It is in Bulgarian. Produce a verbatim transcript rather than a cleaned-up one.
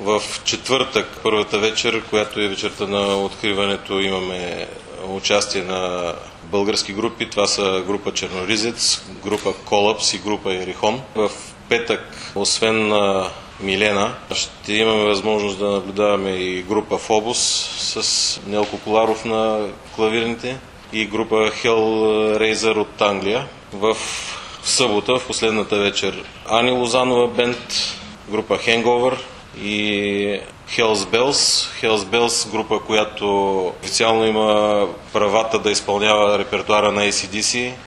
В четвъртък, първата вечер, която е вечерта на откриването, имаме участие на български групи. Това са група Черноризец, група Колапс и група Ерихон. В петък, освен на Милена, ще имаме възможност да наблюдаваме и група Фобос с Нелко Коларов на клавирните и група Hellraiser от Англия. В събота, в последната вечер, Ани Лозанова бенд, група Hangover и Hells Bells. Hells Bells, група, която официално има правата да изпълнява репертуара на Ей Си Ди Си.